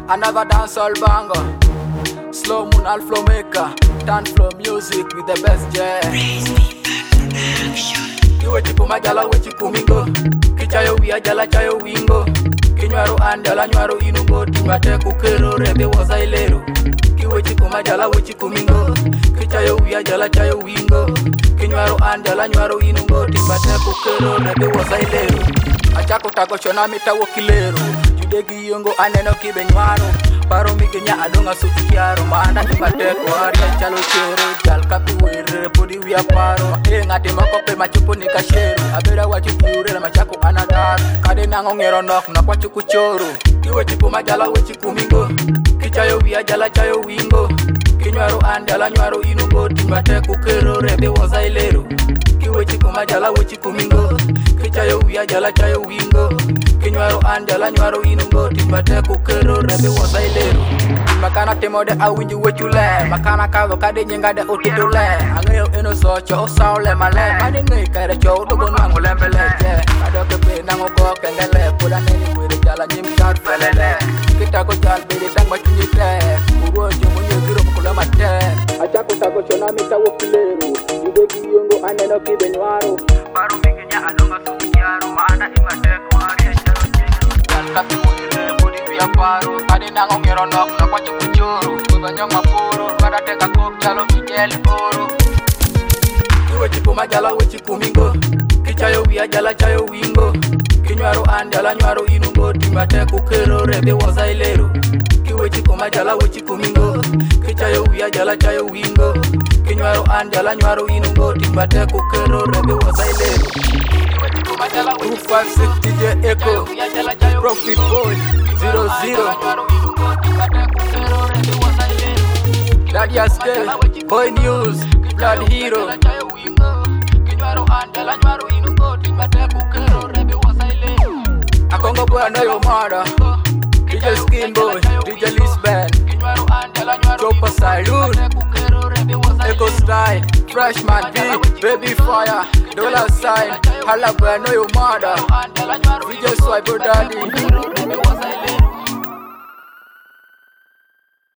Another dancehall banger. Slow moon al flow maker. Turn flow music with the best jazz. Kiwe chipu majala we chipu mingo. Kichayo wia jala chayo wingo. Kinywaro andala nywaro inungo. Timate kukero rebe waza ilero. Kiwe chipu majala we chipu mingo. Kichayo wia jala chayo wingo. Kinywaro andala nywaro inungo. Timate kukero rebe waza ilero. Achako tako chona mita wokilero. Judegi yongo aneno kibe nywaro. Paro migenya adonga sukiaro. Maanda timate kwa aria chalo chero. Jal kapi were podi wia paro. Ngati makope machupu nikasheru. Abera wachukure na machako anadaru. Kade nango ngero nok na kwa chuku choro. Kiwe chipu majala we chipu mingo. Kichayo wia jala chayo wingo. Kinywaro andala nywaro inungo. Timate kukero rebe waza ilero. Kiwe chipu majala we chipu mingo. Kichayo wia jala chayo wingo. Kinywaro andala nywaro inungo. Timate kukero rebe waza ilero. Makana temode awinji wechule. Makana kago kade nyengade otidole. Angeo eno socho o saule male. Mani ngai kare chow dogo nango lembeleje. Adoke pe nango ko kengele. Pula neni kwere jala nyim chat felele. Kita ko jal beri tang machunyite. Uro jomo nyegiro mkula mate. Achako tako chona mita wokilero. Yudeki yongo aneno kibe nywaro. Paro migenya adonga sukiaro. Maana imate kwa aria chalo chero. Jal kapi wire podi wia paro. Kade nango ngero nok na kwa chuku choro. Kubanyo maporo. Kada teka kok jalo mijeli oro. Kiwe chipu majala we chipu mingo. Kichayo wia jala chayo wingo. Kinywaro andala nywaro inungo. Timate kukero rebe waza ilero. Kiwe chipu majala we chipu mingo. Kichayo wia jala chayo wingo. Kinywaro andala nywaro inungo. Timate kukero rebe waza ilero. 256 DJ Echo Profit Boy 00 Daddy Aske Boy News Blood Hero Akongo boy I know your mother DJ Skin Boy DJ Lisbeth Chopper Saloon Echo Style Freshman B Baby Fire Dollar Sign Hala boy I know your mother DJ Swiper Daddy